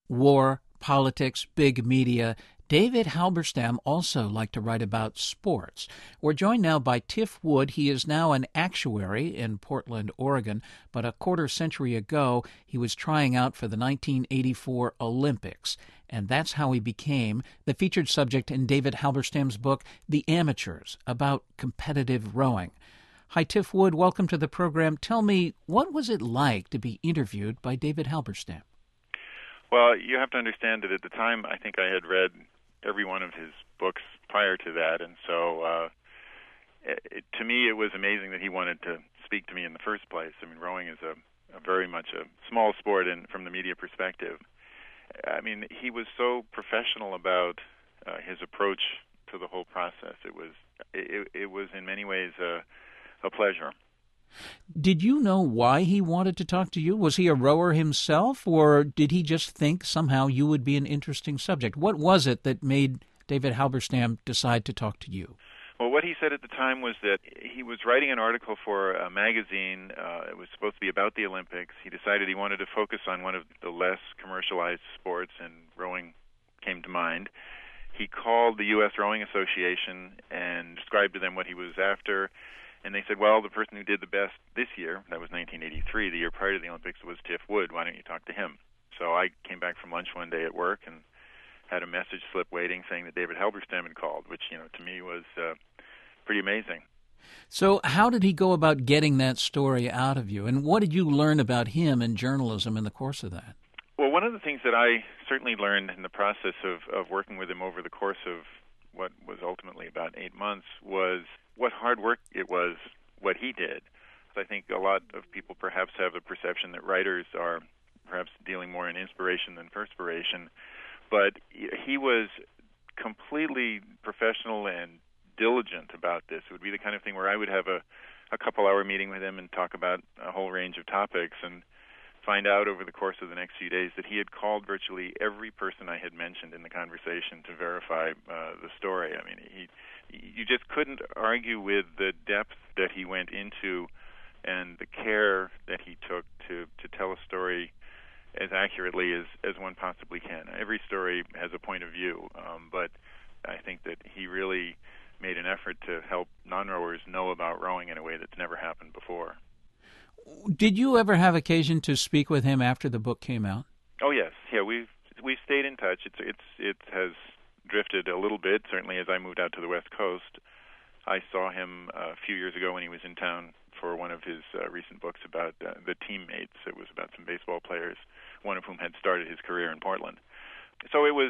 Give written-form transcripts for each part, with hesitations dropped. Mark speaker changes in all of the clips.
Speaker 1: war, politics, big media. David Halberstam also liked to write about sports. We're joined now by Tiff Wood. He is now an actuary in Portland, Oregon, but a quarter century ago he was trying out for the 1984 Olympics, and that's how he became the featured subject in David Halberstam's book, The Amateurs, about competitive rowing. Hi, Tiff Wood. Welcome to the program. Tell me, what was it like to be interviewed by David Halberstam?
Speaker 2: Well, you have to understand that at the time, I think I had read every one of his books prior to that, and so to me it was amazing that he wanted to speak to me in the first place. I mean, rowing is a very much a small sport from the media perspective. I mean, he was so professional about his approach to the whole process. It was in many ways a pleasure.
Speaker 1: Did you know why he wanted to talk to you? Was he a rower himself, or did he just think somehow you would be an interesting subject? What was it that made David Halberstam decide to talk to you?
Speaker 2: Well, what he said at the time was that he was writing an article for a magazine. It was supposed to be about the Olympics. He decided he wanted to focus on one of the less commercialized sports, and rowing came to mind. He called the U.S. Rowing Association and described to them what he was after. And they said, well, the person who did the best this year, that was 1983, the year prior to the Olympics, was Tiff Wood. Why don't you talk to him? So I came back from lunch one day at work and had a message slip waiting saying that David Halberstam had called, which, to me was pretty amazing.
Speaker 1: So how did he go about getting that story out of you? And what did you learn about him and journalism in the course of that?
Speaker 2: Well, one of the things that I certainly learned in the process of working with him over the course of what was ultimately about 8 months was what hard work it was, what he did. I think a lot of people perhaps have a perception that writers are perhaps dealing more in inspiration than perspiration, but he was completely professional and diligent about this. It would be the kind of thing where I would have a couple-hour meeting with him and talk about a whole range of topics and find out over the course of the next few days that he had called virtually every person I had mentioned in the conversation to verify the story. I mean, you just couldn't argue with the depth that he went into and the care that he took to tell a story as accurately as one possibly can. Every story has a point of view, but I think that he really made an effort to help non-rowers know about rowing in a way that's never happened before.
Speaker 1: Did you ever have occasion to speak with him after the book came out?
Speaker 2: Oh yes, yeah. We've stayed in touch. It has drifted a little bit. Certainly, as I moved out to the West Coast, I saw him a few years ago when he was in town for one of his recent books about the teammates. It was about some baseball players, one of whom had started his career in Portland. So it was.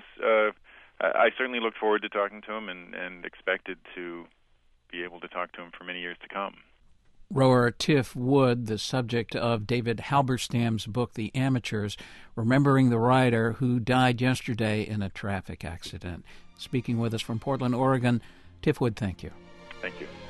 Speaker 2: I certainly looked forward to talking to him and expected to be able to talk to him for many years to come.
Speaker 1: Rower Tiff Wood, the subject of David Halberstam's book, The Amateurs, remembering the rider who died yesterday in a traffic accident. Speaking with us from Portland, Oregon, Tiff Wood, thank you.
Speaker 2: Thank you.